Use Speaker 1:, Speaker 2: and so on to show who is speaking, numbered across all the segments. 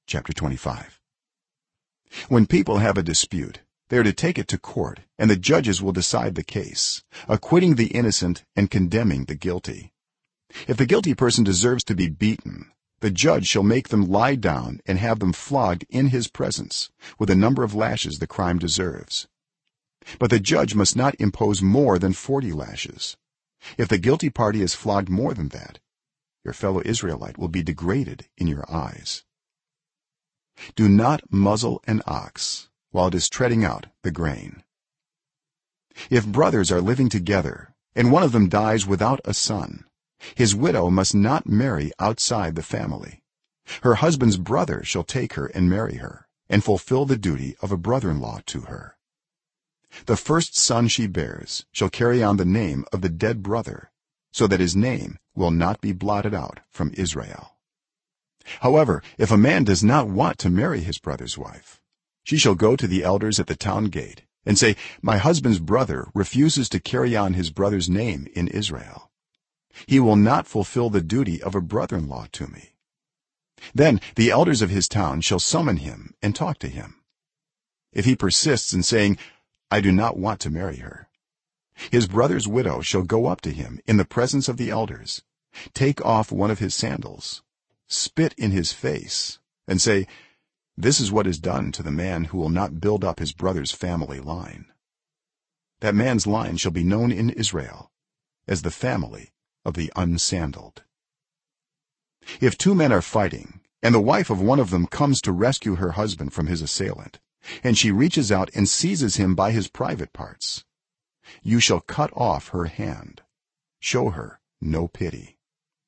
Speaker 1: chapter 25. When people have a dispute, they are to take it to court, and the judges will decide the case, acquitting the innocent and condemning the guilty. If the guilty person deserves to be beaten, the judge shall make them lie down and have them flogged in his presence with the number of lashes the crime deserves. But the judge must not impose more than 40 lashes. If the guilty party is flogged more than that, your fellow Israelite will be degraded in your eyes. Do not muzzle an ox while it is treading out the grain. If brothers are living together and one of them dies without a son, his widow must not marry outside the family. Her husband's brother shall take her and marry her and fulfill the duty of a brother-in-law to her. The first son she bears shall carry on the name of the dead brother, so that his name will not be blotted out from Israel. However, if a man does not want to marry his brother's wife, she shall go to the elders at the town gate and say, my husband's brother refuses to carry on his brother's name in Israel. He will not fulfill the duty of a brother-in-law to me. Then the elders of his town shall summon him and talk to him. If he persists in saying, I do not want to marry her, his brother's widow shall go up to him in the presence of the elders, take off one of his sandals, spit in his face, and say, this is what is done to the man who will not build up his brother's family line. That man's line shall be known in Israel as the family of the unsandaled. If two men are fighting and the wife of one of them comes to rescue her husband from his assailant, and she reaches out and seizes him by his private parts, you shall cut off her hand. Show her no pity.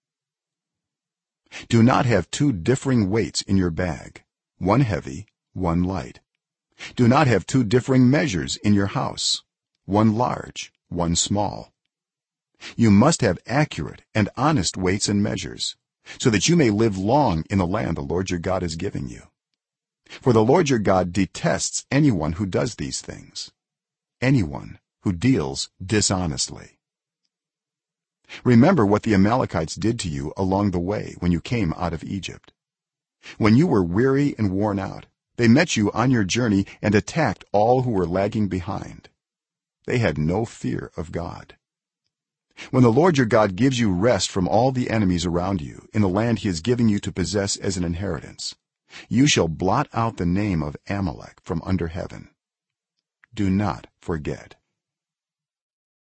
Speaker 1: Do not have two differing weights in your bag, one heavy, one light. Do not have two differing measures in your house, one large, one small. You must have accurate and honest weights and measures, so that you may live long in the land the Lord your God is giving you. For the Lord your God detests anyone who does these things, anyone who deals dishonestly. Remember what the Amalekites did to you along the way when you came out of Egypt. When you were weary and worn out, they met you on your journey and attacked all who were lagging behind. They had no fear of God. When the Lord your God gives you rest from all the enemies around you in the land he is giving you to possess as an inheritance, you shall blot out the name of Amalek from under heaven. Do not forget.